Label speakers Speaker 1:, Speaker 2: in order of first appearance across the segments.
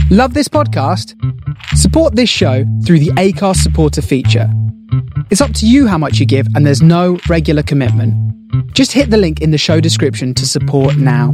Speaker 1: Love this podcast? Support this show through the Acast supporter feature. It's up to you how much you give, and there's no regular commitment. Just hit the link in the show description to support now.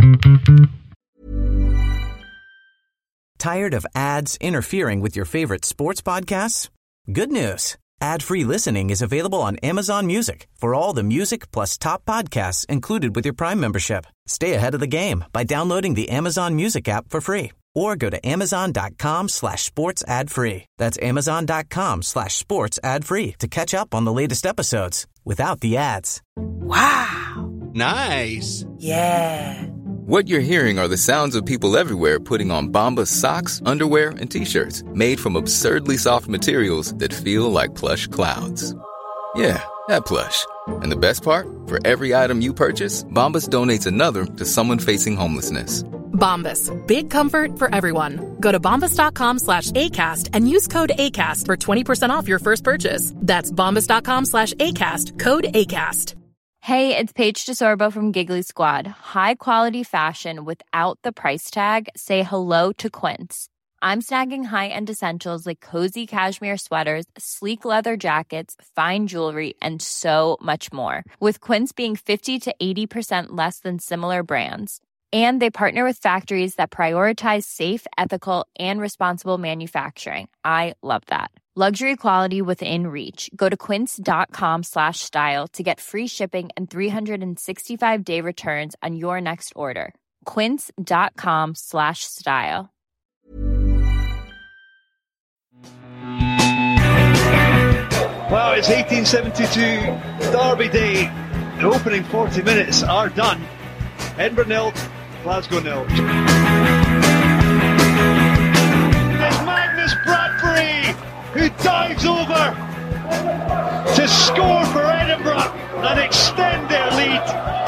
Speaker 2: Tired of ads interfering with your favorite sports podcasts? Good news. Ad-free listening is available on Amazon Music for all the music plus top podcasts included with your Prime membership. Stay ahead of the game by downloading the Amazon Music app for free or go to amazon.com/sports ad free. That's amazon.com/sports ad free to catch up on the latest episodes without the ads.
Speaker 3: Wow.
Speaker 4: Nice.
Speaker 3: Yeah.
Speaker 5: What you're hearing are the sounds of people everywhere putting on Bombas socks, underwear, and T-shirts made from absurdly soft materials that feel like plush clouds. Yeah, that plush. And the best part? For every item you purchase, Bombas donates another to someone facing homelessness.
Speaker 6: Bombas. Big comfort for everyone. Go to bombas.com/ACAST and use code ACAST for 20% off your first purchase. That's bombas.com/ACAST. Code ACAST.
Speaker 7: Hey, it's Paige DeSorbo from Giggly Squad. High quality fashion without the price tag. Say hello to Quince. I'm snagging high-end essentials like cozy cashmere sweaters, sleek leather jackets, fine jewelry, and so much more. With Quince being 50 to 80% less than similar brands. And they partner with factories that prioritize safe, ethical, and responsible manufacturing. I love that. Luxury quality within reach. Go to quince.com/style to get free shipping and 365-day returns on your next order. Quince.com/style.
Speaker 8: Well, it's 1872 Derby Day. The opening 40 minutes are done. Edinburgh 0, Glasgow 0. It's Magnus Bradbury who dives over to score for Edinburgh and extend their lead.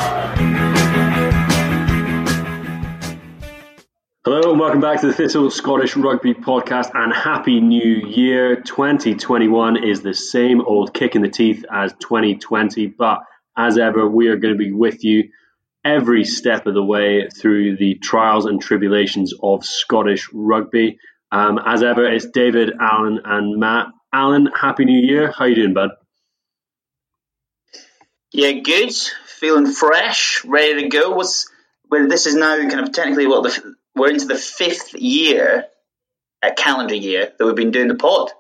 Speaker 9: Hello and welcome back to the Thistle Scottish Rugby Podcast, and Happy New Year. 2021 is the same old kick in the teeth as 2020, but as ever, we are going to be with you every step of the way through the trials and tribulations of Scottish rugby. As ever, it's David, Alan, and Matt. Alan, Happy New Year. How you doing, bud?
Speaker 10: Yeah, good. Feeling fresh, ready to go. This is now kind of technically we're into the 5th year, calendar year, that we've been doing the pod.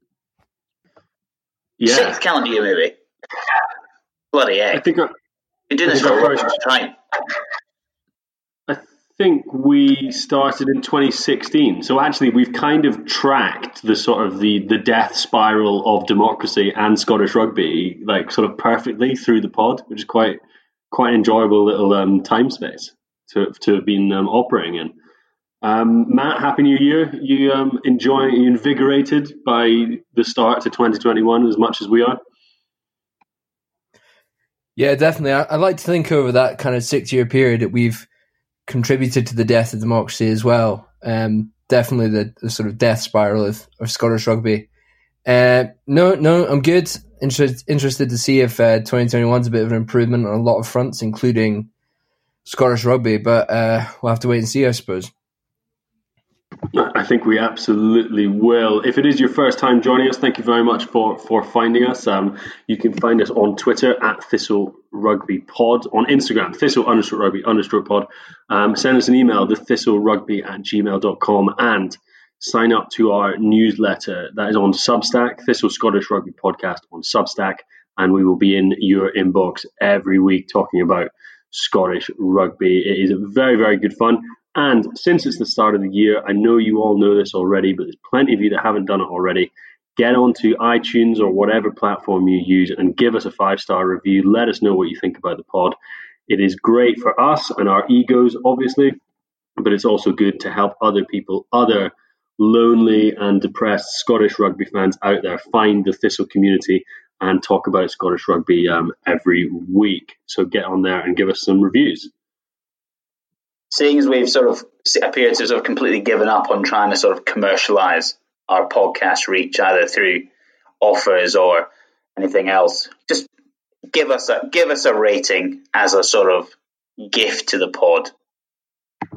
Speaker 9: Yeah.
Speaker 10: 6th calendar year, maybe. Bloody heck.
Speaker 9: I think
Speaker 10: been doing this for a long time.
Speaker 9: I think we started in 2016. So actually, we've kind of tracked the sort of the death spiral of democracy and Scottish rugby, like sort of perfectly through the pod, which is quite enjoyable little time space to have been operating in. Matt, Happy New Year. You invigorated by the start to 2021 as much as we are?
Speaker 11: Yeah, definitely. I'd like to think over that kind of 6-year period that we've contributed to the death of democracy as well. Definitely the sort of death spiral of Scottish rugby. No, I'm good. Interested to see if 2021 is a bit of an improvement on a lot of fronts, including Scottish rugby, but we'll have to wait and see, I suppose.
Speaker 9: I think we absolutely will. If it is your first time joining us, thank you very much for finding us. You can find us on Twitter at Thistle Rugby Pod, on Instagram, Thistle_Rugby_pod. Send us an email, thethistlrugby@gmail.com, and sign up to our newsletter that is on Substack, Thistle Scottish Rugby Podcast on Substack, and we will be in your inbox every week talking about Scottish rugby. It is very, very good fun. And since it's the start of the year, I know you all know this already, but there's plenty of you that haven't done it already. Get onto iTunes or whatever platform you use and give us a 5-star review. Let us know what you think about the pod. It is great for us and our egos, obviously, but it's also good to help other people, other lonely and depressed Scottish rugby fans out there find the Thistle community and talk about Scottish rugby every week. So get on there and give us some reviews.
Speaker 10: Seeing as we've sort of appeared to sort of completely given up on trying to sort of commercialize our podcast reach, either through offers or anything else, just give us a rating as a sort of gift to the pod.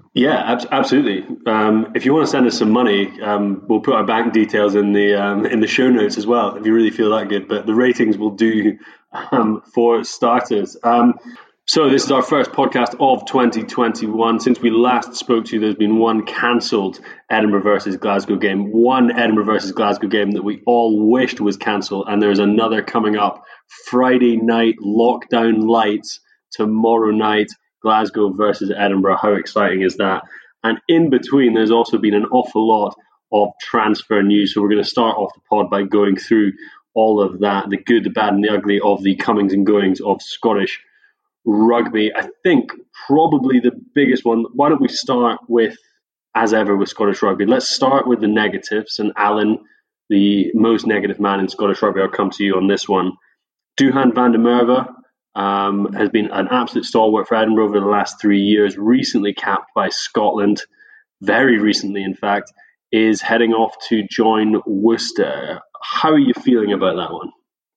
Speaker 9: Yeah, absolutely. If you want to send us some money, we'll put our bank details in the show notes as well, if you really feel that good. But the ratings will do for starters. So this is our first podcast of 2021. Since we last spoke to you, there's been one cancelled Edinburgh versus Glasgow game, one Edinburgh versus Glasgow game that we all wished was cancelled, and there's another coming up Friday night, lockdown lights, tomorrow night, Glasgow versus Edinburgh. How exciting is that? And in between, there's also been an awful lot of transfer news. So we're going to start off the pod by going through all of that, the good, the bad, and the ugly of the comings and goings of Scottish rugby. I think probably the biggest one. Why don't we start with, as ever, with Scottish rugby? Let's start with the negatives. And Alan, the most negative man in Scottish rugby, I'll come to you on this one. Duhan van der Merwe has been an absolute stalwart for Edinburgh over the last 3 years, recently capped by Scotland, very recently in fact, is heading off to join Worcester. How are you feeling about that one?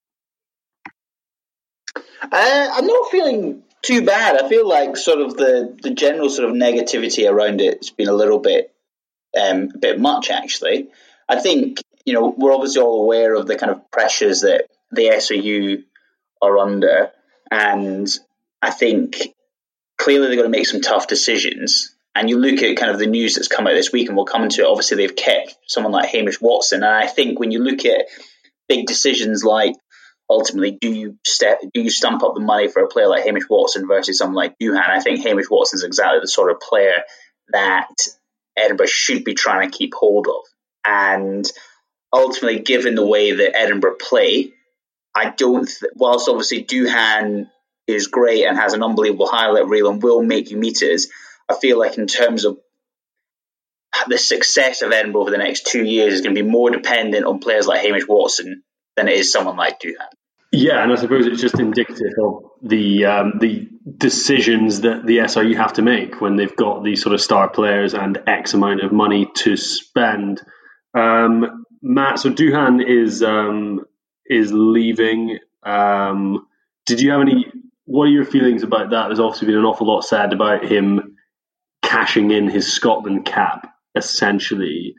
Speaker 10: I'm not feeling too bad. I feel like sort of the general sort of negativity around it's been a little bit much, actually. I think, we're obviously all aware of the kind of pressures that the SRU are under, and I think clearly they're going to make some tough decisions. And you look at kind of the news that's come out this week, and we'll come into it. Obviously, they've kept someone like Hamish Watson, and I think when you look at big decisions like, ultimately, do you stump up the money for a player like Hamish Watson versus someone like Duhan? I think Hamish Watson is exactly the sort of player that Edinburgh should be trying to keep hold of. And ultimately, given the way that Edinburgh play, whilst obviously Duhan is great and has an unbelievable highlight reel and will make you meters, I feel like in terms of the success of Edinburgh over the next 2 years is going to be more dependent on players like Hamish Watson than it is someone like Duhan.
Speaker 9: Yeah, and I suppose it's just indicative of the decisions that the SRU have to make when they've got these sort of star players and X amount of money to spend. Matt, so Duhan is leaving. Did you have what are your feelings about that? There's obviously been an awful lot said about him cashing in his Scotland cap, essentially.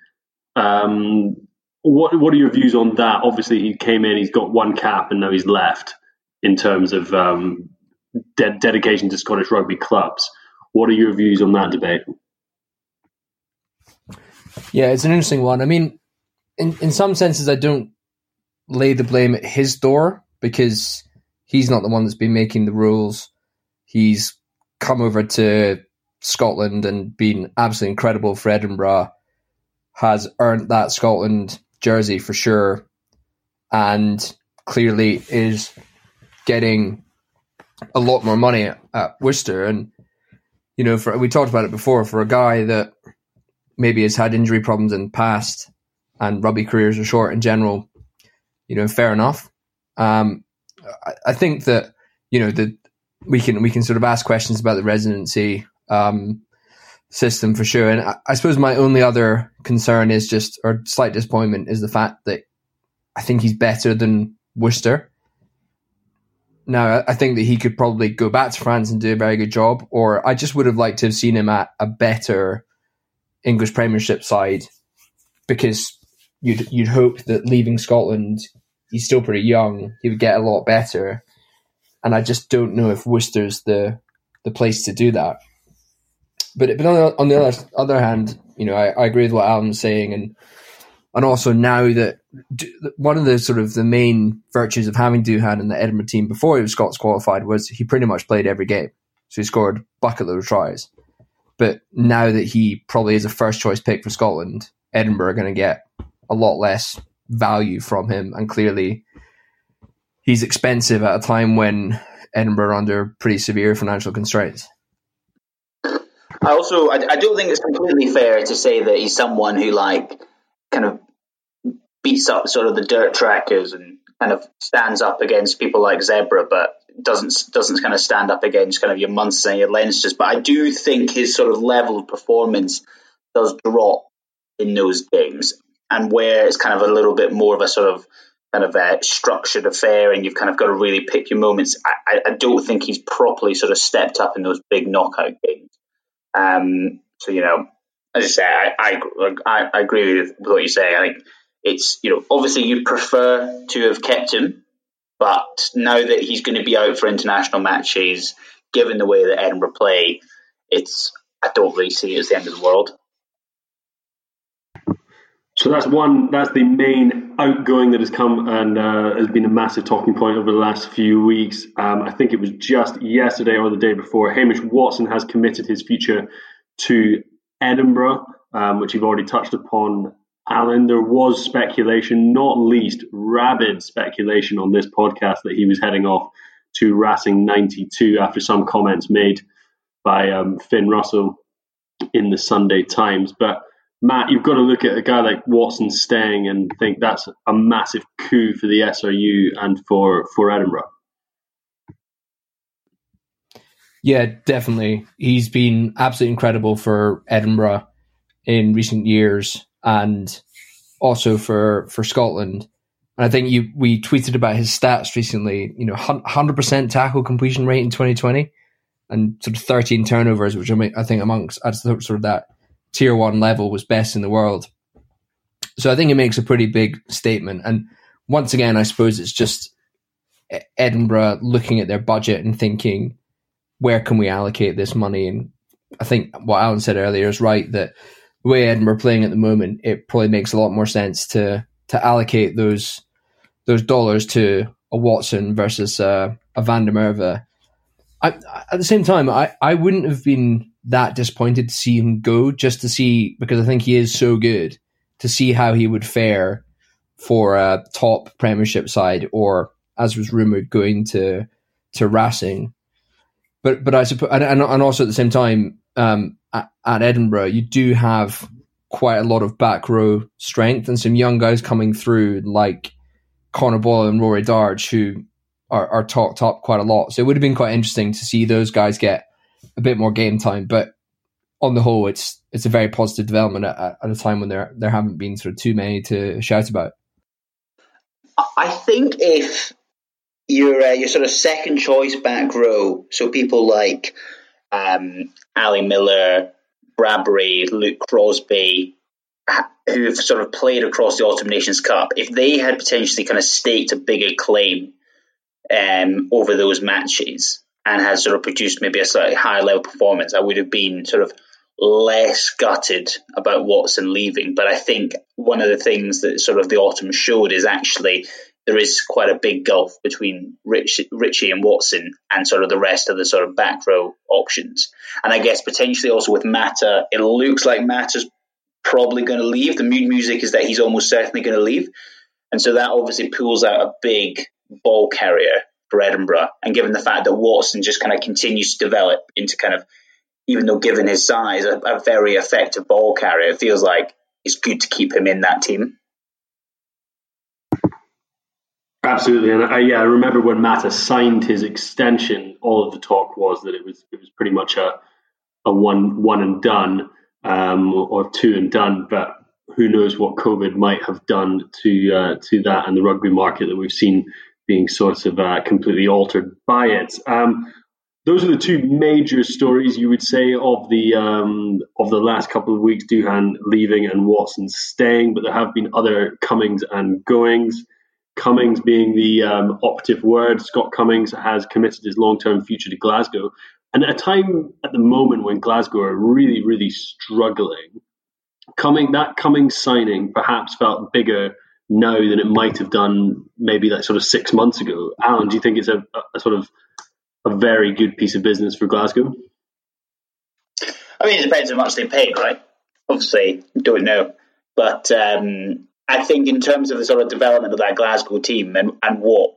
Speaker 9: What are your views on that? Obviously, he came in, he's got one cap, and now he's left in terms of dedication to Scottish rugby clubs. What are your views on that debate?
Speaker 11: Yeah, it's an interesting one. I mean, in some senses, I don't lay the blame at his door because he's not the one that's been making the rules. He's come over to Scotland and been absolutely incredible for Edinburgh, has earned that Scotland jersey for sure, and clearly is getting a lot more money at Worcester. And, we talked about it before, for a guy that maybe has had injury problems in the past and rugby careers are short in general, fair enough. I think that, that we can sort of ask questions about the residency system for sure. And I suppose my only other concern is or slight disappointment is the fact that I think he's better than Worcester. Now, I think that he could probably go back to France and do a very good job, or I just would have liked to have seen him at a better English Premiership side, because you'd hope that leaving Scotland, he's still pretty young, he would get a lot better. And I just don't know if Worcester's the place to do that. But on the other hand, I agree with what Alan's saying, and also now that one of the sort of the main virtues of having Duhan in the Edinburgh team before he was Scots qualified was he pretty much played every game, so he scored a bucket load of tries. But now that he probably is a first choice pick for Scotland, Edinburgh are going to get a lot less value from him, and clearly he's expensive at a time when Edinburgh are under pretty severe financial constraints.
Speaker 10: I don't think it's completely fair to say that he's someone who kind of beats up sort of the dirt trackers and kind of stands up against people like Zebra, but doesn't kind of stand up against kind of your Munsters and your Leinsters. But I do think his sort of level of performance does drop in those games, and where it's kind of a little bit more of a sort of kind of a structured affair and you've kind of got to really pick your moments. I don't think he's properly sort of stepped up in those big knockout games. So, as I say, I agree with what you say. I think it's, obviously you'd prefer to have kept him, but now that he's going to be out for international matches, given the way that Edinburgh play, I don't really see it as the end of the world.
Speaker 9: So that's the main outgoing that has come and has been a massive talking point over the last few weeks. I think it was just yesterday or the day before, Hamish Watson has committed his future to Edinburgh, which you've already touched upon, Alan. There was speculation, not least rabid speculation on this podcast, that he was heading off to Racing 92 after some comments made by Finn Russell in the Sunday Times. But Matt, you've got to look at a guy like Watson staying and think that's a massive coup for the SRU and for Edinburgh.
Speaker 11: Yeah, definitely. He's been absolutely incredible for Edinburgh in recent years and also for Scotland. And I think we tweeted about his stats recently, 100% tackle completion rate in 2020 and sort of 13 turnovers, which I think amongst sort of that tier 1 level was best in the world. So I think it makes a pretty big statement. And once again, I suppose it's just Edinburgh looking at their budget and thinking, where can we allocate this money? And I think what Alan said earlier is right, that the way Edinburgh are playing at the moment, it probably makes a lot more sense to allocate those dollars to a Watson versus a Van der Merwe. At the same time, I wouldn't have been that disappointed to see him go, just to see, because I think he is so good, to see how he would fare for a top Premiership side, or, as was rumoured, going to Racing. But I suppose, and also at the same time, at Edinburgh, you do have quite a lot of back row strength and some young guys coming through like Conor Boyle and Rory Darge, who are talked up quite a lot. So it would have been quite interesting to see those guys get a bit more game time. But on the whole, it's a very positive development at a time when there haven't been sort of too many to shout about.
Speaker 10: I think if your sort of second choice back row, so people like Ali Miller, Bradbury, Luke Crosby, who have sort of played across the Autumn Nations Cup, if they had potentially kind of staked a bigger claim over those matches and had sort of produced maybe a slightly higher level performance, I would have been sort of less gutted about Watson leaving. But I think one of the things that sort of the autumn showed is actually there is quite a big gulf between Ritchie and Watson and sort of the rest of the sort of back row options. And I guess potentially also with Mata, it looks like Mata's probably going to leave. The mood music is that he's almost certainly going to leave. And so that obviously pulls out a big ball carrier for Edinburgh. And given the fact that Watson just kind of continues to develop into kind of, even though given his size, a very effective ball carrier, it feels like it's good to keep him in that team.
Speaker 9: Absolutely, and I remember when Mata signed his extension, all of the talk was that it was pretty much a one and done, or two and done. But who knows what COVID might have done to that and the rugby market that we've seen being sort of completely altered by it. Those are the two major stories, you would say, of the last couple of weeks: Duhan leaving and Watson staying. But there have been other comings and goings. Cummings being the operative word. Scott Cummings has committed his long-term future to Glasgow. And at a time at the moment when Glasgow are really, really struggling, Cummings signing perhaps felt bigger now than it might have done maybe like sort of 6 months ago. Alan, do you think it's a sort of a very good piece of business for Glasgow?
Speaker 10: I mean, it depends how much they paid, right? Obviously, don't know. But I think in terms of the sort of development of that Glasgow team and what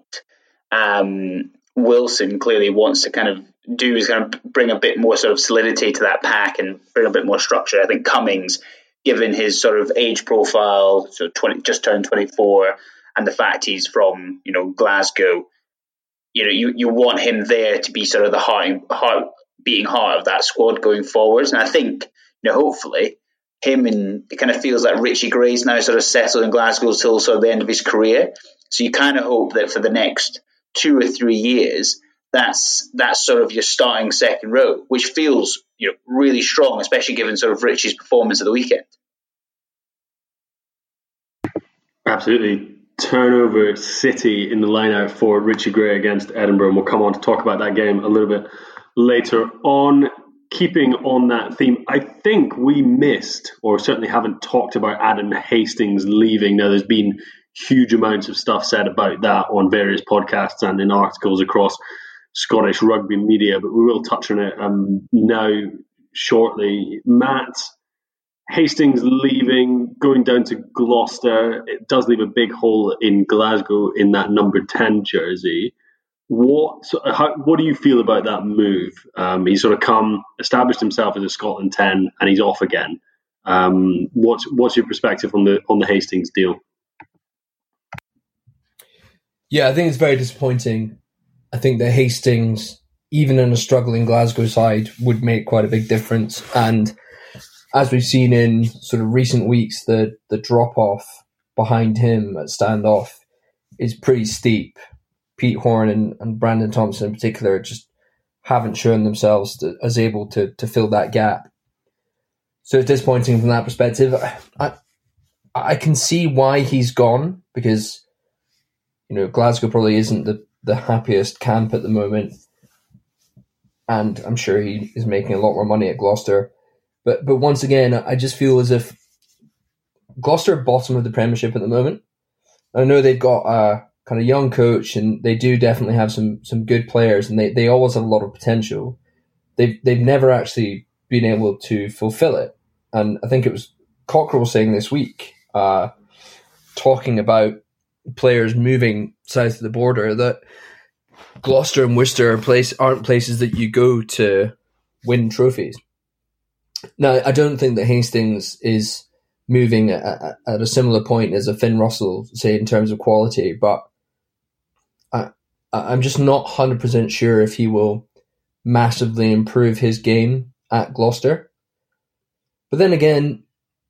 Speaker 10: Wilson clearly wants to kind of do is kind of bring a bit more sort of solidity to that pack and bring a bit more structure. I think Cummings, given his sort of age profile, so just turned 24, and the fact he's from Glasgow, you want him there to be sort of the beating heart of that squad going forwards. And I think hopefully him, and it kind of feels like Richie Gray's now sort of settled in Glasgow till sort of the end of his career. So you kind of hope that for the next 2 or 3 years, that's sort of your starting second row, which feels really strong, especially given sort of Richie's performance at the weekend.
Speaker 9: Absolutely. Turnover city in the line-out for Richie Gray against Edinburgh, and we'll come on to talk about that game a little bit later on. Keeping on that theme, I think we missed, or certainly haven't talked about, Adam Hastings leaving. Now, there's been huge amounts of stuff said about that on various podcasts and in articles across Scottish rugby media, but we will touch on it now shortly. Matt, Hastings leaving, going down to Gloucester, it does leave a big hole in Glasgow in that number 10 jersey. What do you feel about that move? He's sort of established himself as a Scotland 10, and he's off again. What's your perspective on the Hastings deal?
Speaker 11: Yeah, I think it's very disappointing. I think that Hastings, even in a struggling Glasgow side, would make quite a big difference. And as we've seen in sort of recent weeks, the drop-off behind him at standoff is pretty steep. Pete Horne and Brandon Thompson in particular just haven't shown themselves as able to fill that gap. So it's disappointing from that perspective. I can see why he's gone, because Glasgow probably isn't the happiest camp at the moment, and I'm sure he is making a lot more money at Gloucester. But once again, I just feel as if Gloucester are bottom of the Premiership at the moment. I know they've got a kind of young coach, and they do definitely have some good players, and they always have a lot of potential. They've never actually been able to fulfill it. And I think it was Cockrell saying this week, talking about players moving south of the border, that Gloucester and Worcester aren't places that you go to win trophies. Now, I don't think that Hastings is moving at a similar point as a Finn Russell, say, in terms of quality, but I'm just not 100% sure if he will massively improve his game at Gloucester. But then again,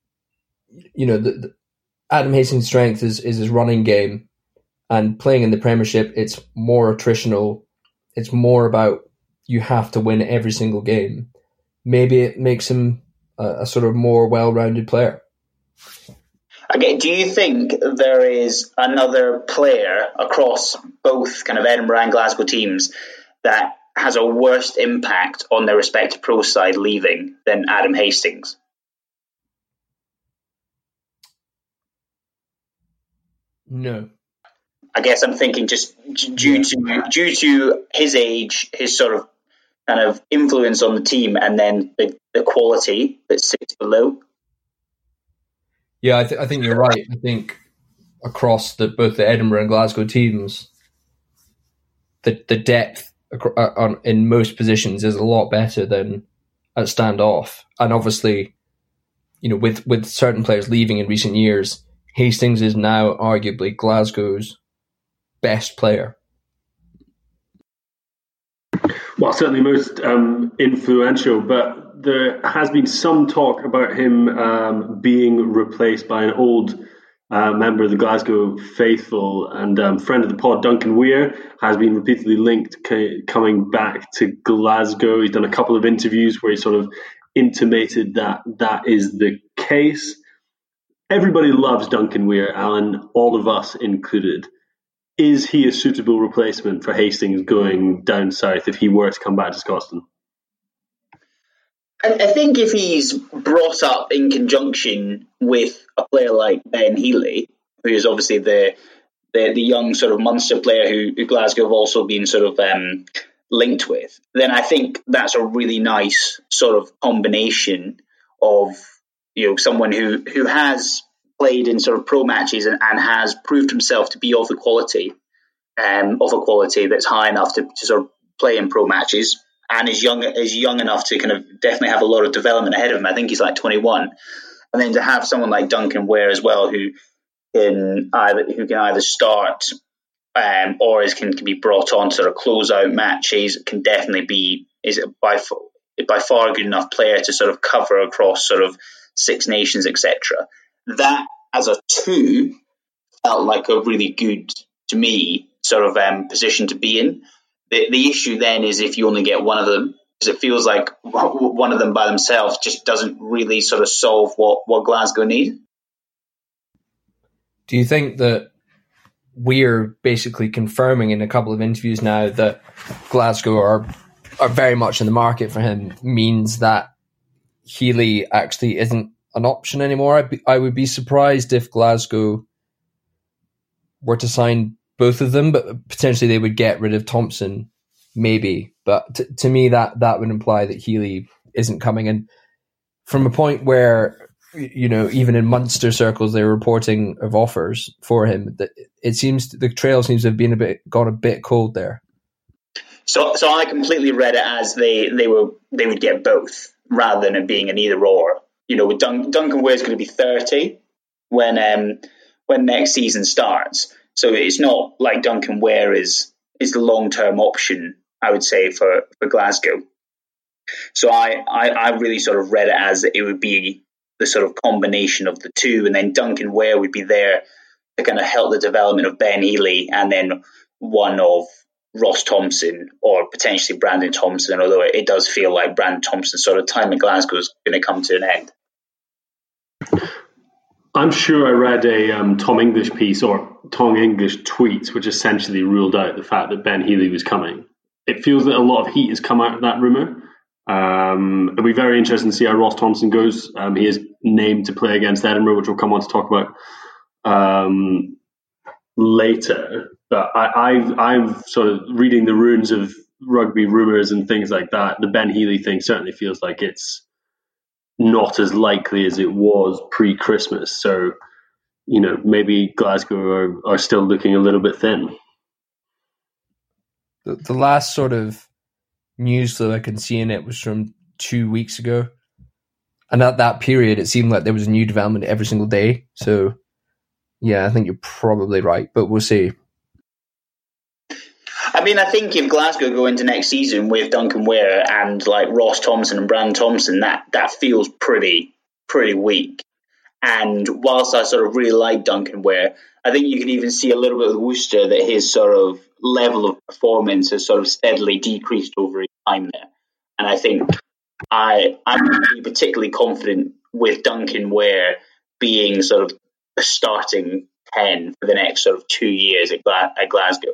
Speaker 11: Adam Hastings' strength is his running game, and playing in the Premiership, it's more attritional. It's more about you have to win every single game. Maybe it makes him a sort of more well-rounded player.
Speaker 10: Okay, do you think there is another player across both kind of Edinburgh and Glasgow teams that has a worse impact on their respective pro side leaving than Adam Hastings?
Speaker 11: No.
Speaker 10: I guess I'm thinking just due to his age, his sort of kind of influence on the team, and then the quality that sits below.
Speaker 11: Yeah, I think you're right. I think across both the Edinburgh and Glasgow teams, the depth in most positions is a lot better than at standoff. And obviously, with certain players leaving in recent years, Hastings is now arguably Glasgow's best player.
Speaker 9: Well, certainly most influential, but there has been some talk about him being replaced by an old member of the Glasgow faithful and friend of the pod, Duncan Weir, has been repeatedly linked coming back to Glasgow. He's done a couple of interviews where he sort of intimated that is the case. Everybody loves Duncan Weir, Alan, all of us included. Is he a suitable replacement for Hastings going down south if he were to come back to Scotland?
Speaker 10: I think if he's brought up in conjunction with a player like Ben Healy, who is obviously the young sort of Munster player who Glasgow have also been sort of linked with, then I think that's a really nice sort of combination of someone who has played in sort of pro matches and has proved himself to be of a quality that's high enough to sort of play in pro matches, and is young enough to kind of definitely have a lot of development ahead of him. I think he's like 21, and then to have someone like Duncan Weir as well, who can either start or can be brought on to sort of close out matches, can definitely is by far a good enough player to sort of cover across sort of Six Nations, etc. That as a two felt like a really good, to me, sort of position to be in. The issue then is if you only get one of them, because it feels like one of them by themselves just doesn't really sort of solve what Glasgow need.
Speaker 11: Do you think that we're basically confirming in a couple of interviews now that Glasgow are very much in the market for him means that Healy actually isn't an option anymore? I would be surprised if Glasgow were to sign both of them, but potentially they would get rid of Thompson, maybe. But to me, that would imply that Healy isn't coming in. From a point where, even in Munster circles, they're reporting of offers for him, that it seems the trail seems to have gone a bit cold there.
Speaker 10: So I completely read it as they would get both rather than it being an either or. With Duncan Ware's going to be 30 when next season starts. So it's not like Duncan Ware is the long-term option, I would say, for Glasgow. So I really sort of read it as it would be the sort of combination of the two, and then Duncan Ware would be there to kind of help the development of Ben Healy, and then one of Ross Thompson or potentially Brandon Thompson, although it does feel like Brandon Thompson's sort of time in Glasgow is going to come to an end.
Speaker 9: I'm sure I read a Tom English piece or Tom English tweets which essentially ruled out the fact that Ben Healy was coming. It feels that a lot of heat has come out of that rumour. It'll be very interesting to see how Ross Thompson goes. He is named to play against Edinburgh, which we'll come on to talk about later. But I'm sort of reading the runes of rugby rumours and things like that. The Ben Healy thing certainly feels like it's not as likely as it was pre-Christmas. So, maybe Glasgow are still looking a little bit thin.
Speaker 11: The last sort of news that I can see in it was from 2 weeks ago. And at that period, it seemed like there was a new development every single day. So, yeah, I think you're probably right, but we'll see.
Speaker 10: I mean, I think if Glasgow go into next season with Duncan Ware and like Ross Thompson and Brandon Thompson, that feels pretty weak. And whilst I sort of really like Duncan Ware, I think you can even see a little bit with Worcester that his sort of level of performance has sort of steadily decreased over his time there. And I think I'm particularly confident with Duncan Ware being sort of the starting 10 for the next sort of 2 years at Glasgow.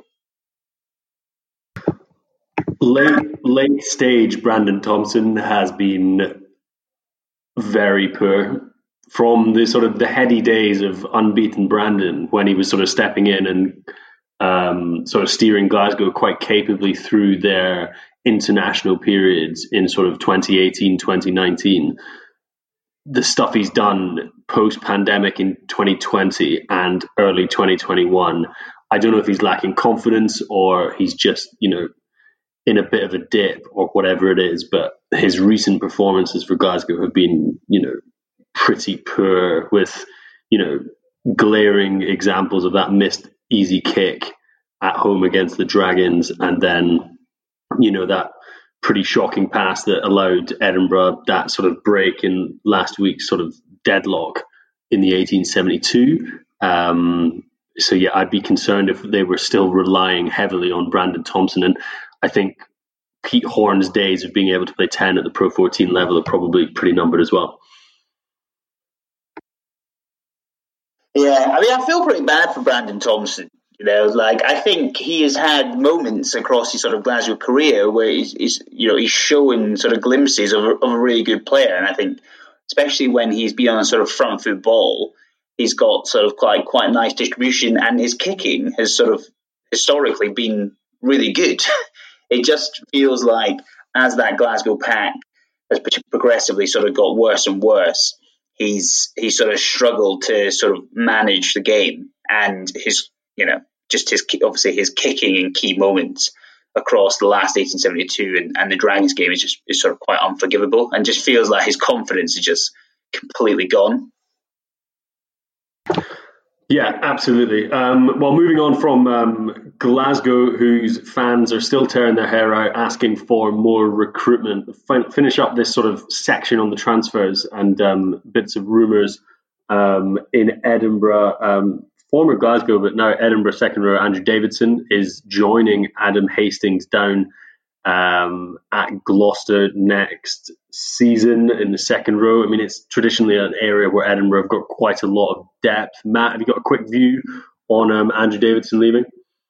Speaker 9: Late stage Brandon Thompson has been very poor. From the sort of the heady days of unbeaten Brandon, when he was sort of stepping in and sort of steering Glasgow quite capably through their international periods in sort of 2018, 2019, the stuff he's done post-pandemic in 2020 and early 2021, I don't know if he's lacking confidence or he's just, in a bit of a dip or whatever it is, but his recent performances for Glasgow have been, pretty poor, with, glaring examples of that missed easy kick at home against the Dragons, and then, that pretty shocking pass that allowed Edinburgh that sort of break in last week's sort of deadlock in the 1872. So yeah, I'd be concerned if they were still relying heavily on Brandon Thompson. And I think Pete Horn's days of being able to play 10 at the Pro 14 level are probably pretty numbered as well.
Speaker 10: Yeah, I mean, I feel pretty bad for Brandon Thompson. I think he has had moments across his sort of Glasgow career where he's showing sort of glimpses of a really good player. And I think, especially when he's been on a sort of front foot ball, he's got sort of quite nice distribution, and his kicking has sort of historically been really good. It just feels like as that Glasgow pack has progressively sort of got worse and worse, he's sort of struggled to sort of manage the game, and his his kicking in key moments across the last 1872 and the Dragons game is sort of quite unforgivable, and just feels like his confidence is just completely gone.
Speaker 9: Yeah, absolutely. Well, moving on from Glasgow, whose fans are still tearing their hair out asking for more recruitment, finish up this sort of section on the transfers and bits of rumours in Edinburgh. former Glasgow but now Edinburgh second row Andrew Davidson is joining Adam Hastings down at Gloucester next season in the second row. I mean, it's traditionally an area where Edinburgh have got quite a lot of depth. Matt, have you got a quick view on Andrew Davidson leaving?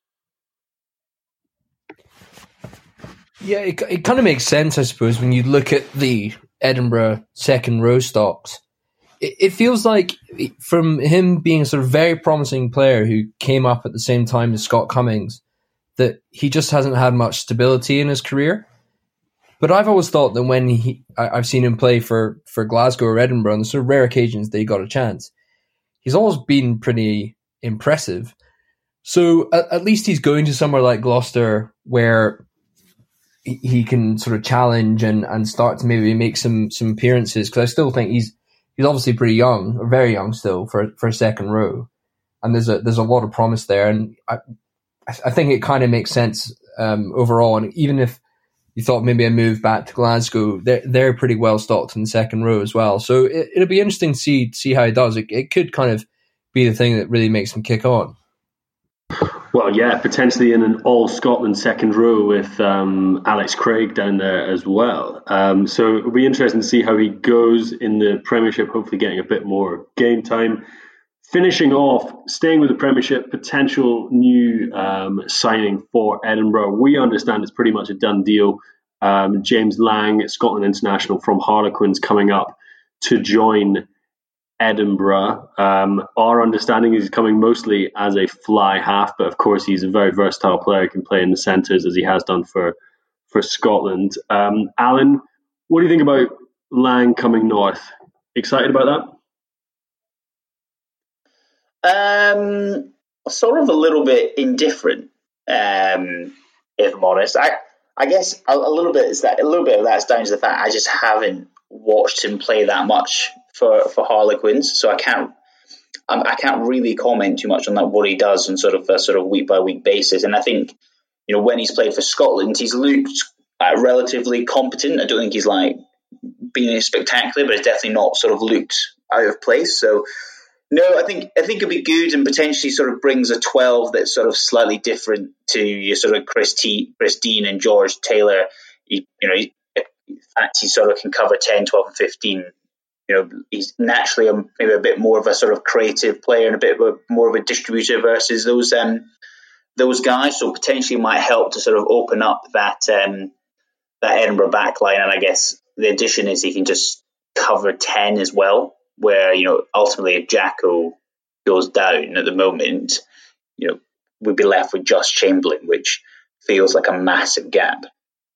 Speaker 11: Yeah, it kind of makes sense, I suppose, when you look at the Edinburgh second row stocks. It feels like from him being a sort of very promising player who came up at the same time as Scott Cummings, that he just hasn't had much stability in his career. But I've always thought that when I've seen him play for Glasgow or Edinburgh on the sort of rare occasions that he got a chance, he's always been pretty impressive. So at least he's going to somewhere like Gloucester where he can sort of challenge and start to maybe make some appearances, because I still think he's obviously pretty young, or very young still for a second row, and there's a lot of promise there, and I think it kind of makes sense overall. And even if you thought maybe a move back to Glasgow, they're pretty well stocked in the second row as well. So it'll be interesting to see how he does. It could kind of be the thing that really makes him kick on.
Speaker 9: Well, yeah, potentially in an all-Scotland second row with Alex Craig down there as well. So it'll be interesting to see how he goes in the Premiership, hopefully getting a bit more game time. Finishing off, staying with the Premiership, potential new signing for Edinburgh. We understand it's pretty much a done deal. James Lang, Scotland international from Harlequins, coming up to join Edinburgh. Our understanding is he's coming mostly as a fly half, but of course he's a very versatile player. He can play in the centres as he has done for Scotland. Alan, what do you think about Lang coming north? Excited about
Speaker 10: that? Sort of a little bit indifferent, if I'm honest. I guess a little bit of that's down to the fact I just haven't watched him play that much for Harlequins, so I can't really comment too much on that, what he does on sort of week by week basis. And I think, you know, when he's played for Scotland, he's looked relatively competent. I don't think he's like been spectacular, but it's definitely not sort of looked out of place. So no, I think it'd be good, and potentially sort of brings a 12 that's sort of slightly different to your sort of Chris Dean and George Taylor. He sort of can cover 10, 12, and 15. You know, he's naturally maybe a bit more of a sort of creative player and a bit more of a distributor versus those guys. So potentially might help to sort of open up that Edinburgh backline. And I guess the addition is he can just cover 10 as well, where, you know, ultimately if Jacko goes down at the moment, you know, we'd be left with just Chamberlain, which feels like a massive gap.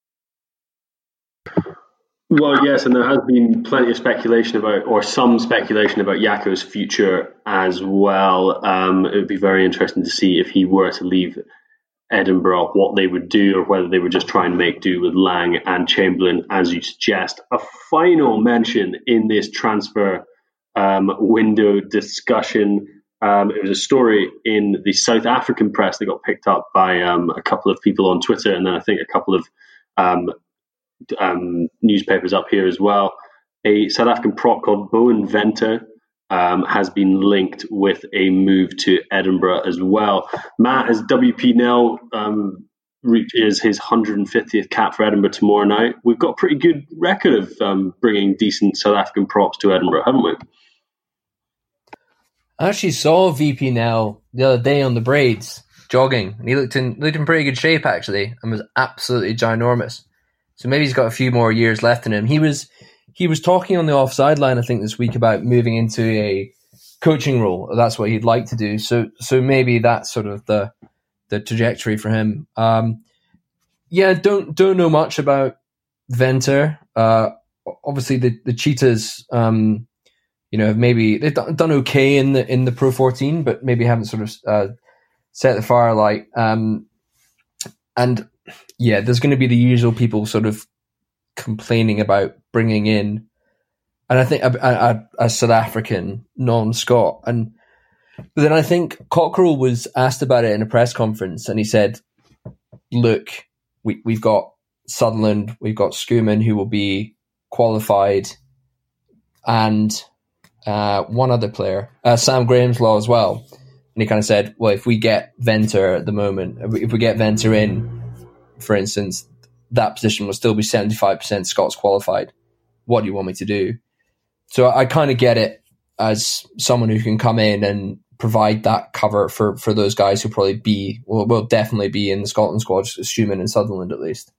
Speaker 9: Well, yes, and there has been plenty of speculation about Jacko's future as well. It would be very interesting to see if he were to leave Edinburgh, what they would do, or whether they would just try and make do with Lang and Chamberlain, as you suggest. A final mention in this transfer window discussion. It was a story in the South African press that got picked up by a couple of people on Twitter, and then I think a couple of newspapers up here as well. A South African prop called Bowen Venter has been linked with a move to Edinburgh as well. Matt, as WP Nel reaches his 150th cap for Edinburgh tomorrow night, we've got a pretty good record of bringing decent South African props to Edinburgh, haven't we?
Speaker 11: I actually saw VP Nel the other day on the Braids jogging, and he looked in pretty good shape actually, and was absolutely ginormous. So maybe he's got a few more years left in him. He was talking on the offside line, I think, this week about moving into a coaching role. That's what he'd like to do. So maybe that's sort of the trajectory for him. Don't know much about Venter. Obviously the Cheetahs, maybe they've done okay in the Pro 14, but maybe haven't sort of set the fire alight. And yeah, there's going to be the usual people sort of complaining about bringing in, and I think a South African non-Scot. But then I think Cockerell was asked about it in a press conference, and he said, "Look, we've got Sutherland, we've got Schoeman, who will be qualified, and one other player, Sam Grahamslaw as well." And he kind of said, well, if we get Venter at the moment, if we get Venter in, for instance, that position will still be 75% Scots qualified. What do you want me to do? So I kind of get it as someone who can come in and provide that cover for those guys who probably will definitely be in the Scotland squad, Schumann and Sutherland at least.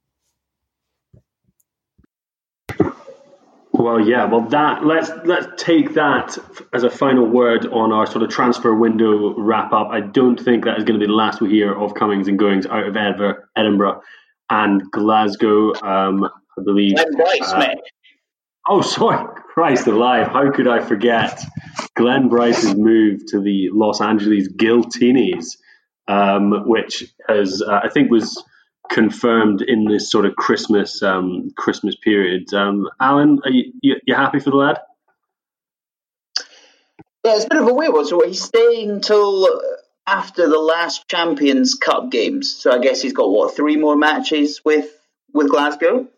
Speaker 9: Well, yeah. Well, let's take that as a final word on our sort of transfer window wrap up. I don't think that is going to be the last we hear of comings and goings out of Edinburgh and Glasgow. I believe.
Speaker 10: Bryce, mate.
Speaker 9: Oh, sorry, Christ alive! How could I forget Glenn Bryce's move to the Los Angeles Giltinis, which has I think was confirmed in this sort of Christmas period. Alan, are you happy for the lad?
Speaker 10: Yeah, it's a bit of a weird one. So he's staying till after the last Champions Cup games. So I guess he's got 3 more matches with Glasgow.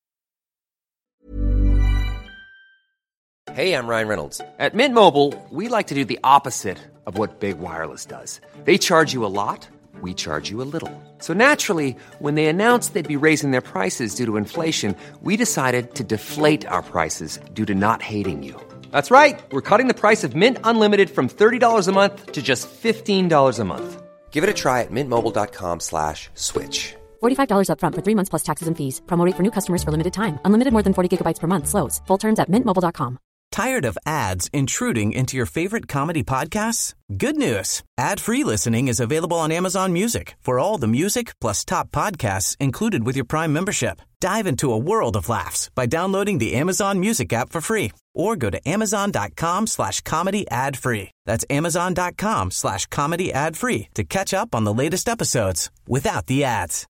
Speaker 4: Hey, I'm Ryan Reynolds. At Mint Mobile, we like to do the opposite of what Big Wireless does. They charge you a lot. We charge you a little. So naturally, when they announced they'd be raising their prices due to inflation, we decided to deflate our prices due to not hating you. That's right. We're cutting the price of Mint Unlimited from $30 a month to just $15 a month. Give it a try at mintmobile.com/switch.
Speaker 12: $45 up front for 3 months plus taxes and fees. Promo rate for new customers for limited time. Unlimited more than 40 gigabytes per month. Slows full terms at mintmobile.com.
Speaker 2: Tired of ads intruding into your favorite comedy podcasts? Good news. Ad-free listening is available on Amazon Music for all the music plus top podcasts included with your Prime membership. Dive into a world of laughs by downloading the Amazon Music app for free or go to amazon.com/comedy ad-free. That's amazon.com/comedy ad-free to catch up on the latest episodes without the ads.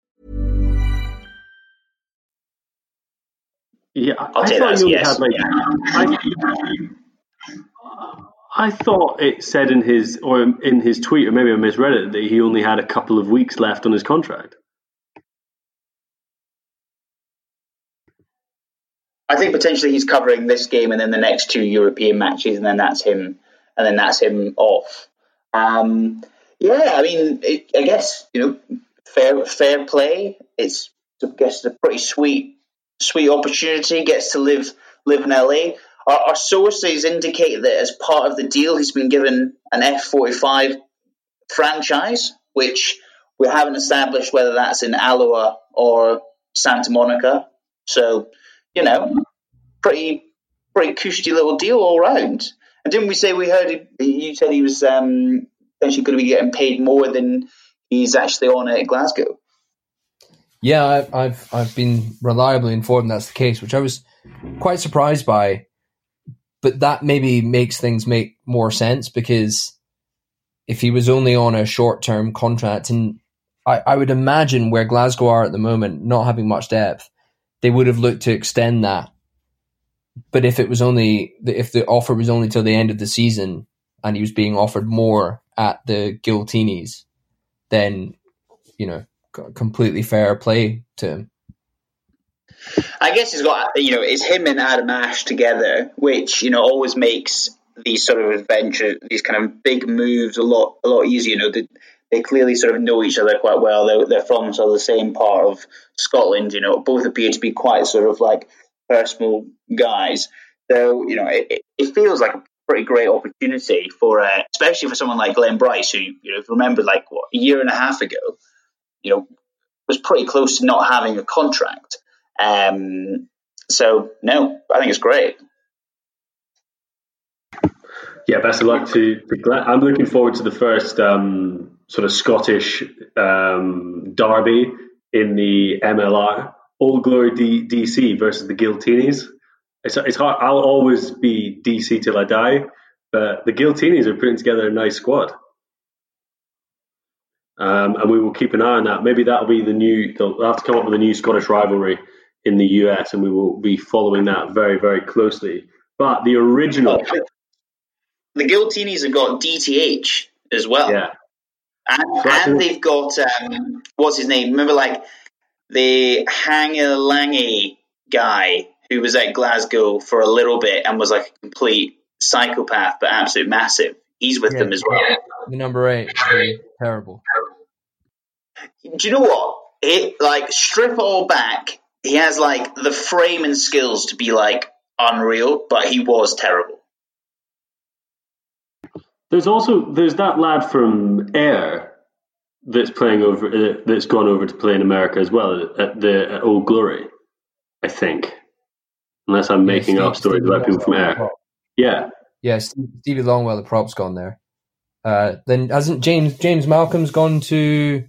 Speaker 9: Yeah,
Speaker 10: I'll take that as yes.
Speaker 9: I thought it said in his tweet, or maybe I misread it, that he only had a couple of weeks left on his contract.
Speaker 10: I think potentially he's covering this game and then the next 2 European matches, and then that's him off. Yeah, I mean, I guess fair play. It's a pretty sweet opportunity. Gets to live in LA. Our sources indicate that as part of the deal, he's been given an F-45 franchise, which we haven't established whether that's in Aloha or Santa Monica. So, pretty cushy little deal all round. And didn't we say you said he was actually going to be getting paid more than he's actually on at Glasgow?
Speaker 11: Yeah, I've been reliably informed that's the case, which I was quite surprised by. But that maybe makes things make more sense, because if he was only on a short-term contract, and I would imagine where Glasgow are at the moment, not having much depth, they would have looked to extend that. But if the offer was only till the end of the season and he was being offered more at the Giltinis, then, completely fair play to him.
Speaker 10: I guess he's got, it's him and Adam Ashe together, which, always makes these sort of adventure, these kind of big moves a lot easier. They clearly sort of know each other quite well. They're from sort of the same part of Scotland. Both appear to be quite sort of like personal guys. So, it feels like a pretty great opportunity for, especially for someone like Glenn Bryce, who, if you remember, a year and a half ago, was pretty close to not having a contract. So no, I think it's great.
Speaker 9: Yeah, best of luck to Glenn. I'm looking forward to the first sort of Scottish derby in the MLR. Old Glory DC versus the Giltinis. It's hard. I'll always be DC till I die, but the Giltinis are putting together a nice squad. And we will keep an eye on that. Maybe that'll be they'll have to come up with a new Scottish rivalry in the US, and we will be following that very, very closely. But the original...
Speaker 10: The Giltinis have got DTH as well.
Speaker 9: Yeah.
Speaker 10: And they've got, what's his name? Remember, the Hangalangi guy who was at Glasgow for a little bit and was like a complete psychopath, but absolute massive. He's with them as well.
Speaker 11: The number 8, terrible.
Speaker 10: Do you know what? Strip it all back. He has the frame and skills to be unreal, but he was terrible.
Speaker 9: There's that lad from Ayr that's that's gone over to play in America as well at Old Glory, I think. Unless I'm making up stories about people from Ayr. Yeah.
Speaker 11: Yeah, Stevie Longwell, the prop's gone there. Then hasn't James Malcolm's gone to...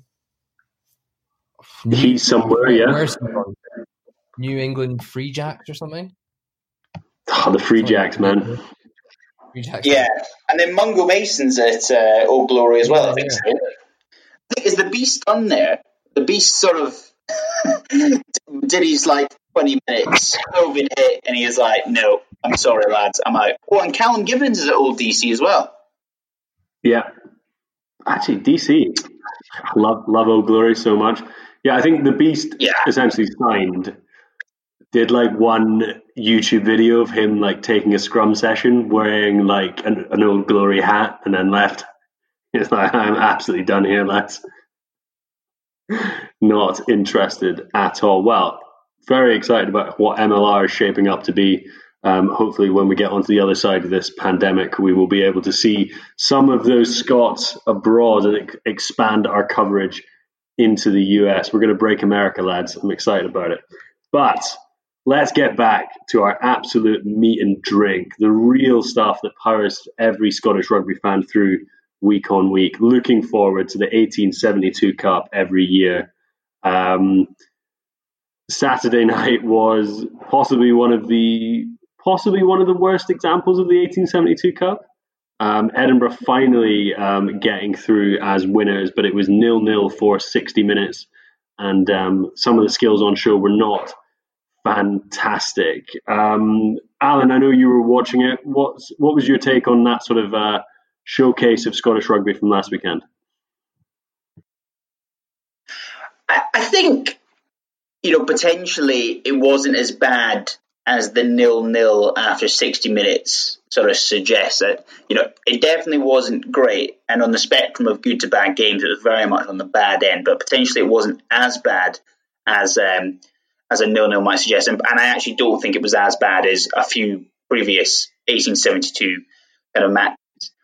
Speaker 9: He's somewhere, yeah.
Speaker 11: Where's he gone? New England Free Jacks or something?
Speaker 9: Oh, the Free Jacks, man.
Speaker 11: Free Jacks.
Speaker 10: Yeah, and then Mungo Mason's at Old Glory as well, I think. So. Is the Beast done there? The Beast sort of did his 20 minutes, COVID hit, and he was like, no, I'm sorry, lads, I'm out. Oh, and Callum Gibbons is at Old DC as well.
Speaker 9: Yeah. Actually, DC. I love Old Glory so much. Yeah, I think the Beast essentially signed, did one YouTube video of him taking a scrum session wearing an Old Glory hat and then left. It's I'm absolutely done here, lads. Not interested at all. Well, very excited about what MLR is shaping up to be. Hopefully when we get onto the other side of this pandemic, we will be able to see some of those Scots abroad and expand our coverage into the US. We're going to break America, lads. I'm excited about it. But let's get back to our absolute meat and drink, the real stuff that powers every Scottish rugby fan through week on week, looking forward to the 1872 Cup every year. Saturday night was possibly one of the worst examples of the 1872 Cup. Edinburgh finally getting through as winners, but it was 0-0 for 60 minutes, and some of the skills on show were not fantastic. Alan, I know you were watching it. What was your take on that sort of showcase of Scottish rugby from last weekend?
Speaker 10: I think, potentially it wasn't as bad as the 0-0 after 60 minutes sort of suggests. That it definitely wasn't great, and on the spectrum of good to bad games, it was very much on the bad end, but potentially it wasn't as bad as a 0-0 might suggest, and I actually don't think it was as bad as a few previous 1872 kind of matches.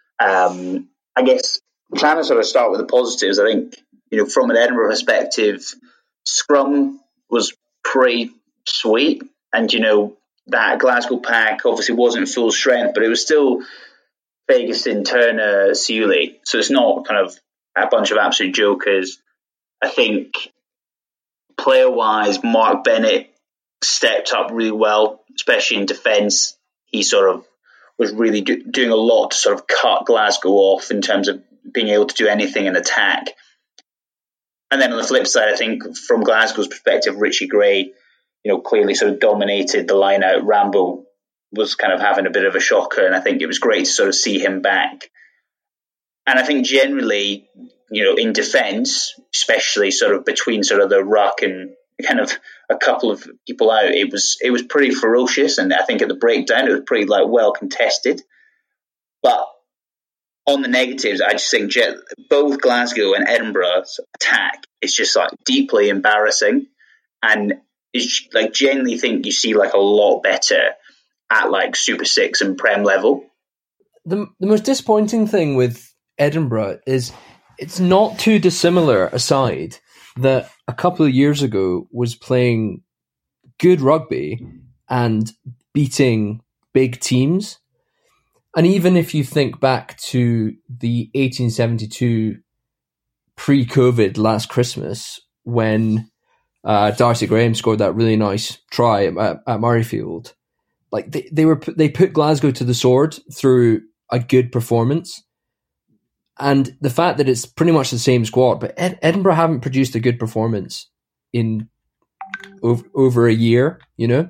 Speaker 10: I guess trying to sort of start with the positives, I think, from an Edinburgh perspective, scrum was pretty sweet. And, that Glasgow pack obviously wasn't full strength, but it was still Ferguson, Turner, Seuley. So it's not kind of a bunch of absolute jokers. I think player-wise, Mark Bennett stepped up really well, especially in defence. He sort of was really doing a lot to sort of cut Glasgow off in terms of being able to do anything in attack. And then on the flip side, I think from Glasgow's perspective, Richie Gray, clearly sort of dominated the line out. Rambo was kind of having a bit of a shocker, and I think it was great to sort of see him back. And I think generally, in defence, especially sort of between sort of the ruck and kind of a couple of people out, it was pretty ferocious. And I think at the breakdown, it was pretty well contested. But on the negatives, I just think both Glasgow and Edinburgh's attack is just deeply embarrassing, and is genuinely think you see a lot better at Super 6 and Prem level.
Speaker 11: The most disappointing thing with Edinburgh is it's not too dissimilar a side that a couple of years ago was playing good rugby and beating big teams. And even if you think back to the 1872 pre-COVID last Christmas, when Darcy Graham scored that really nice try at Murrayfield, they put Glasgow to the sword through a good performance. And the fact that it's pretty much the same squad, but Edinburgh haven't produced a good performance in over a year,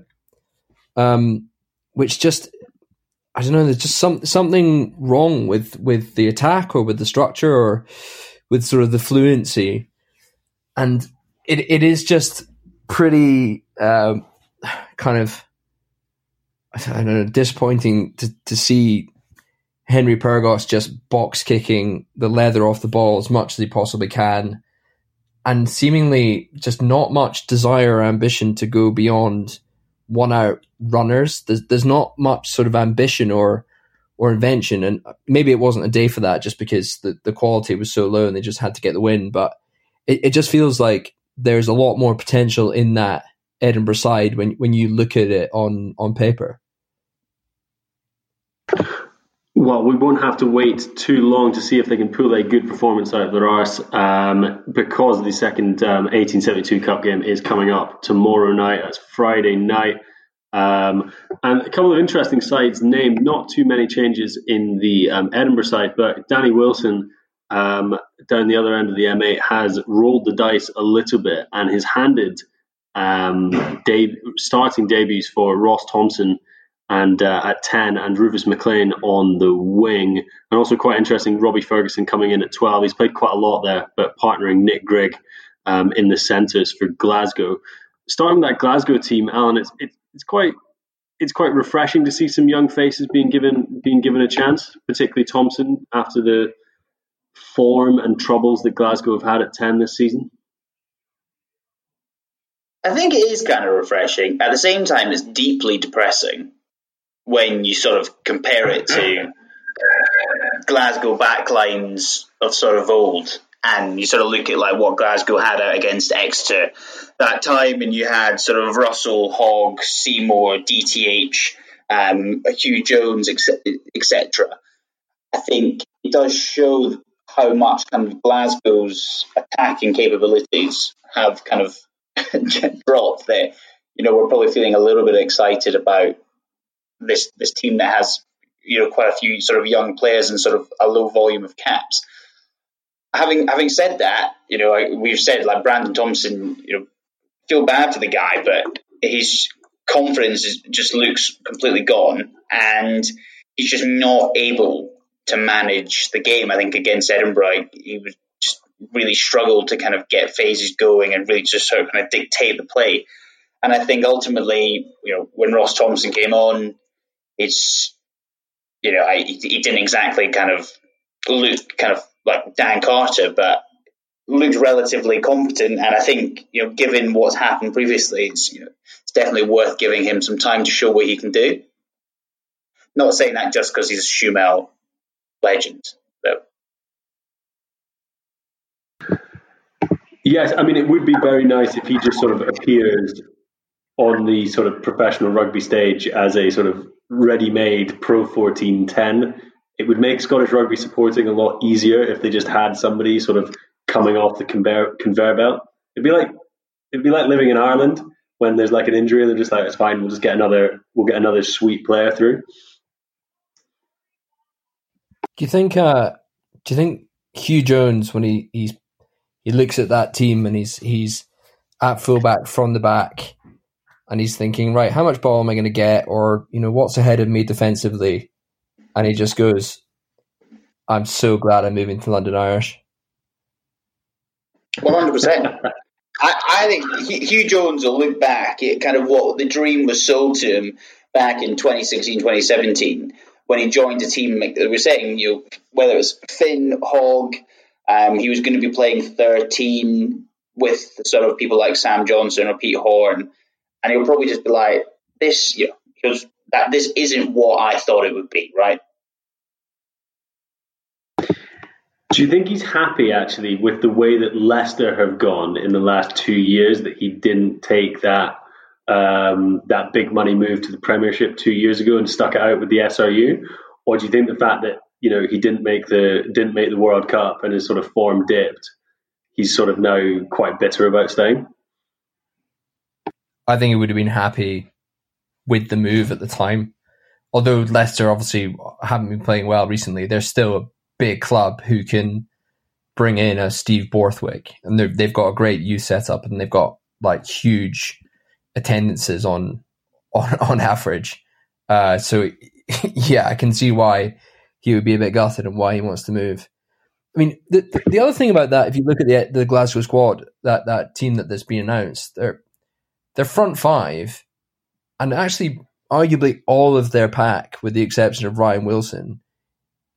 Speaker 11: which just, I don't know, there's just something wrong with the attack or with the structure or with sort of the fluency. And it is just pretty kind of, I don't know, disappointing to see Henry Purgos just box kicking the leather off the ball as much as he possibly can, and seemingly just not much desire or ambition to go beyond one-out runners. There's not much sort of ambition or invention, and maybe it wasn't a day for that just because the quality was so low and they just had to get the win. But it just feels like there's a lot more potential in that Edinburgh side when you look at it on paper.
Speaker 9: Well, we won't have to wait too long to see if they can pull a good performance out of their arse, because the second 1872 Cup game is coming up tomorrow night. That's Friday night. And a couple of interesting sides named, not too many changes in the Edinburgh side, but Danny Wilson down the other end of the M8 has rolled the dice a little bit and has handed starting debuts for Ross Thompson and at 10, and Rufus McLean on the wing. And also quite interesting, Robbie Ferguson coming in at 12. He's played quite a lot there, but partnering Nick Grigg in the centres for Glasgow. Starting that Glasgow team, Alan, it's quite refreshing to see some young faces being given a chance, particularly Thompson, after the form and troubles that Glasgow have had at 10 this season.
Speaker 10: I think it is kind of refreshing. At the same time, it's deeply depressing when you sort of compare it to Glasgow backlines of sort of old, and you sort of look at like what Glasgow had out against Exeter that time, and you had sort of Russell, Hogg, Seymour, DTH, Hugh Jones, etc. I think it does show how much kind of Glasgow's attacking capabilities have kind of dropped. That, you know, we're probably feeling a little bit excited about this team that has, you know, quite a few sort of young players and sort of a low volume of caps. Having said that, you know, we've said like Brandon Thompson, you know, feel bad for the guy, but his confidence just looks completely gone, and he's just not able to manage the game. I think against Edinburgh, he was just really struggled to kind of get phases going and really just sort of kind of dictate the play. And I think ultimately, you know, when Ross Thompson came on, it's, you know, he didn't exactly kind of look kind of like Dan Carter, but looked relatively competent. And I think, you know, given what's happened previously, it's definitely worth giving him some time to show what he can do. Not saying that just because he's a Schumel legend, though.
Speaker 9: Yes, I mean, it would be very nice if he just sort of appears on the sort of professional rugby stage as a sort of ready-made Pro 14-10. It would make Scottish rugby supporting a lot easier if they just had somebody sort of coming off the conveyor belt. It'd be like living in Ireland when there's like an injury and they're just like, it's fine, we'll get another sweet player through.
Speaker 11: Do you think Hugh Jones, when he looks at that team and he's at fullback from the back and he's thinking, right, how much ball am I going to get, or, you know, what's ahead of me defensively? And he just goes, I'm so glad I'm moving to London Irish.
Speaker 10: 100%. I think Hugh Jones will look back at kind of what the dream was sold to him back in 2016, 2017, when he joined a team. They were saying, you know, whether it was Finn, Hogg, he was going to be playing 13 with sort of people like Sam Johnson or Pete Horn, and he'll probably just be like, this, you know, this isn't what I thought it would be, right?
Speaker 9: Do you think he's happy, actually, with the way that Leicester have gone in the last 2 years, that he didn't take that big money move to the Premiership 2 years ago and stuck it out with the SRU? Or do you think the fact that, you know, he didn't make the World Cup and his sort of form dipped, he's sort of now quite bitter about staying?
Speaker 11: I think he would have been happy with the move at the time. Although Leicester obviously haven't been playing well recently, they're still a big club who can bring in a Steve Borthwick, and they've got a great youth setup, and they've got like huge attendances on average. So yeah, I can see why he would be a bit gutted and why he wants to move. I mean, the other thing about that, if you look at the Glasgow squad, that team that's been announced, their front five, and actually arguably all of their pack, with the exception of Ryan Wilson,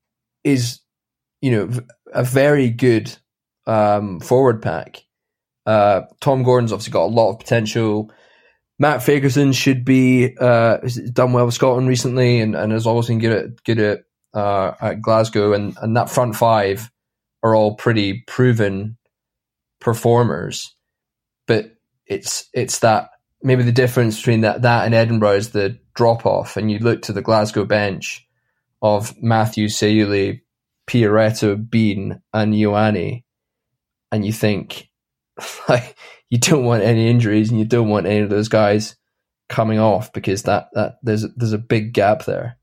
Speaker 11: is, a very good forward pack. Tom Gordon's obviously got a lot of potential. Matt Fagerson should be done well with Scotland recently, and has always been good at Glasgow, and that front five are all pretty proven performers. But it's that maybe the difference between that and Edinburgh is the drop off, and you look to the Glasgow bench of Matthews, Sayuli, Pioretto, Bean, and Ioane, and you think, like, you don't want any injuries and you don't want any of those guys coming off, because that there's a big gap there.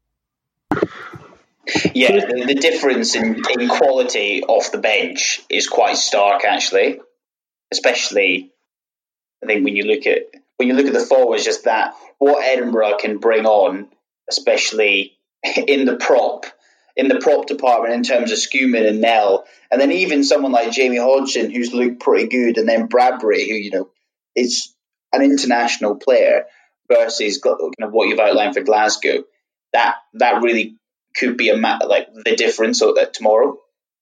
Speaker 10: Yeah, the difference in quality off the bench is quite stark, actually. Especially, I think when you look at the forwards, just that what Edinburgh can bring on, especially in the prop department in terms of Schumann and Nell, and then even someone like Jamie Hodgson, who's looked pretty good, and then Bradbury, who is an international player, versus what you've outlined for Glasgow. That really could be the difference tomorrow.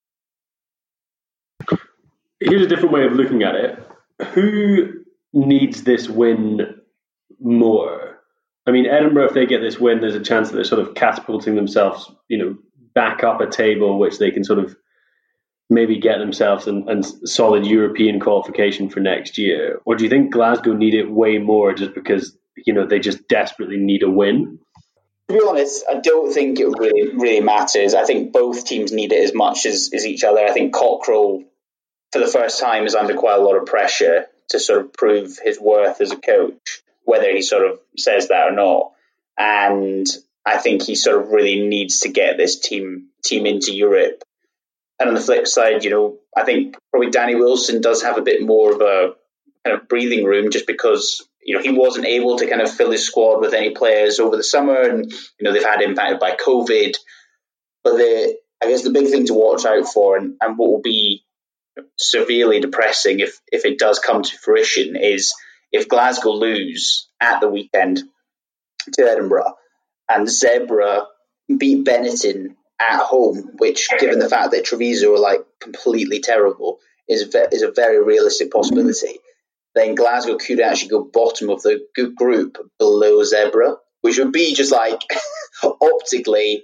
Speaker 9: Here's a different way of looking at it. Who needs this win more? I mean, Edinburgh, if they get this win, there's a chance that they're sort of catapulting themselves, back up a table, which they can sort of maybe get themselves and solid European qualification for next year. Or do you think Glasgow need it way more just because, they just desperately need a win?
Speaker 10: To be honest, I don't think it really matters. I think both teams need it as much as each other. I think Cockrell, for the first time, is under quite a lot of pressure to sort of prove his worth as a coach, whether he sort of says that or not. And I think he sort of really needs to get this team into Europe. And on the flip side, I think probably Danny Wilson does have a bit more of a kind of breathing room, just because he wasn't able to kind of fill his squad with any players over the summer, and they've had impacted by COVID. But I guess the big thing to watch out for, and what will be severely depressing if it does come to fruition, is if Glasgow lose at the weekend to Edinburgh and Zebra beat Benetton at home, which, given the fact that Treviso are completely terrible, is a very realistic possibility. Then Glasgow could actually go bottom of the good group below Zebra, which would be just optically,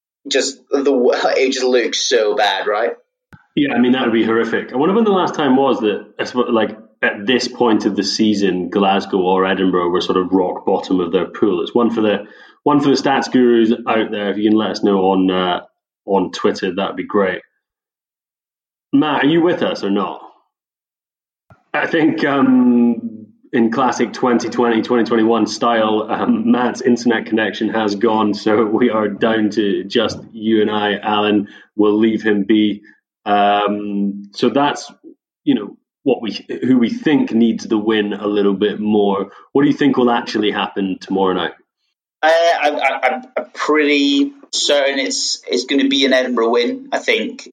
Speaker 10: it just looks so bad, right?
Speaker 9: Yeah, I mean, that would be horrific. I wonder when the last time was that, at this point of the season, Glasgow or Edinburgh were sort of rock bottom of their pool. It's one for the stats gurus out there. If you can let us know on Twitter, that would be great. Matt, are you with us or not? I think in classic 2020-2021 style, Matt's internet connection has gone, so we are down to just you and I. Alan, we'll leave him be. So that's who we think needs the win a little bit more. What do you think will actually happen tomorrow night?
Speaker 10: I'm pretty certain it's going to be an Edinburgh win. I think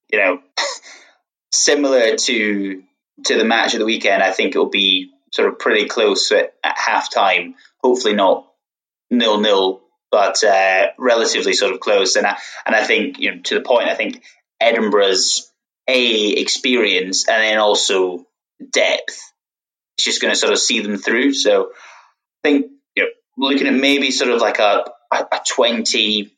Speaker 10: similar to the match of the weekend, I think it'll be sort of pretty close at halftime. Hopefully not 0-0, but relatively sort of close. And I think to the point, I think Edinburgh's experience and then also depth is just going to sort of see them through. So I think looking at maybe sort of a 20-12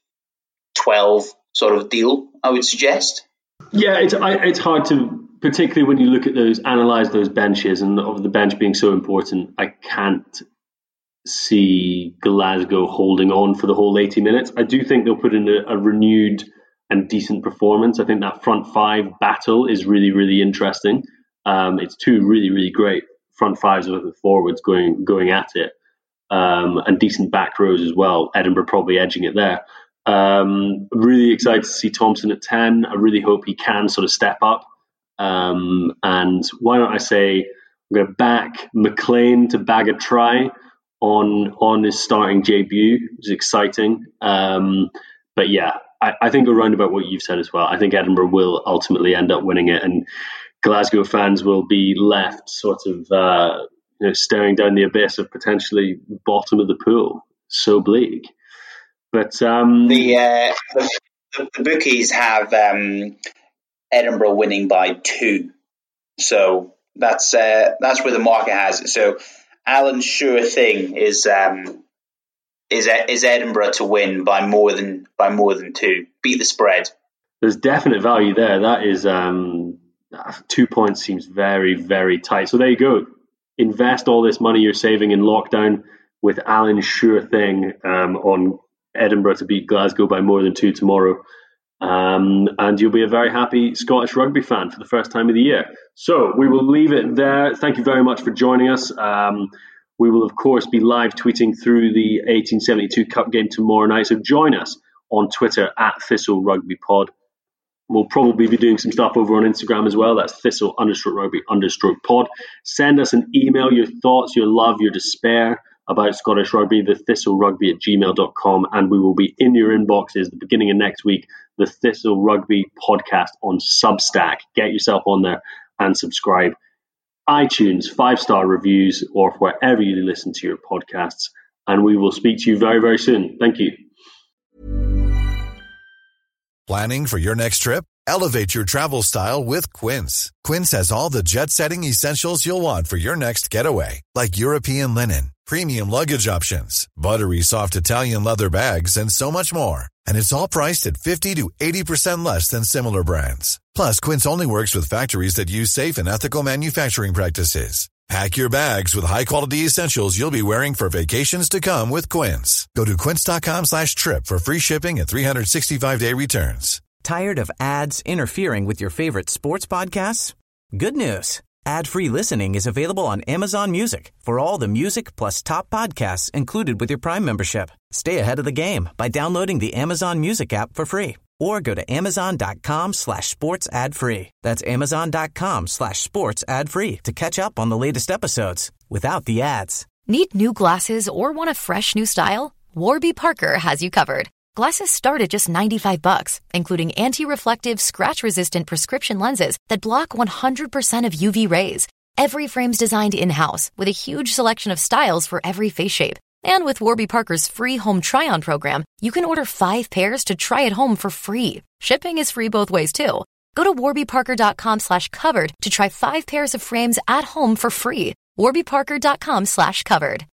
Speaker 10: sort of deal, I would suggest.
Speaker 9: Yeah, it's hard to, particularly when you look at analyze those benches, and of the bench being so important, I can't see Glasgow holding on for the whole 80 minutes. I do think they'll put in a renewed and decent performance. I think that front five battle is really, really interesting. It's two really, really great front fives with the forwards going at it, and decent back rows as well. Edinburgh probably edging it there. Really excited to see Thompson at 10. I really hope he can sort of step up. And why don't I say I'm going to back McLean to bag a try on his starting debut. It's exciting. But yeah, I think around about what you've said as well. I think Edinburgh will ultimately end up winning it, and Glasgow fans will be left sort of staring down the abyss of potentially bottom of the pool. So bleak. But
Speaker 10: the the bookies have Edinburgh winning by 2. So that's where the market has it. So Alan's sure thing is Edinburgh to win by more than 2. Beat the spread.
Speaker 9: There's definite value there. That is 2 points seems very, very tight. So there you go. Invest all this money you're saving in lockdown with Alan's sure thing on Edinburgh to beat Glasgow by more than 2 tomorrow. And you'll be a very happy Scottish rugby fan for the first time of the year. So we will leave it there. Thank you very much for joining us. We will, of course, be live tweeting through the 1872 Cup game tomorrow night. So join us on Twitter at Thistle Rugby Pod. We'll probably be doing some stuff over on Instagram as well. That's Thistle_Rugby_pod. Send us an email, your thoughts, your love, your despair about Scottish rugby, thethistlерugby@gmail.com, and we will be in your inboxes the beginning of next week, the Thistle Rugby podcast on Substack. Get yourself on there and subscribe. iTunes, 5-star reviews, or wherever you listen to your podcasts. And we will speak to you very, very soon. Thank you.
Speaker 13: Planning for your next trip? Elevate your travel style with Quince. Quince has all the jet-setting essentials you'll want for your next getaway, like European linen, premium luggage options, buttery soft Italian leather bags, and so much more. And it's all priced at 50 to 80% less than similar brands. Plus, Quince only works with factories that use safe and ethical manufacturing practices. Pack your bags with high-quality essentials you'll be wearing for vacations to come with Quince. Go to quince.com/trip for free shipping and 365-day returns.
Speaker 2: Tired of ads interfering with your favorite sports podcasts? Good news. Ad-free listening is available on Amazon Music for all the music plus top podcasts included with your Prime membership. Stay ahead of the game by downloading the Amazon Music app for free or go to amazon.com/sports ad free. That's amazon.com/sports ad free to catch up on the latest episodes without the ads.
Speaker 14: Need new glasses or want a fresh new style? Warby Parker has you covered. Glasses start at just $95, including anti-reflective, scratch-resistant prescription lenses that block 100% of UV rays. Every frame's designed in-house with a huge selection of styles for every face shape. And with Warby Parker's free home try-on program, you can order 5 pairs to try at home for free. Shipping is free both ways, too. Go to warbyparker.com/covered to try 5 pairs of frames at home for free. warbyparker.com/covered.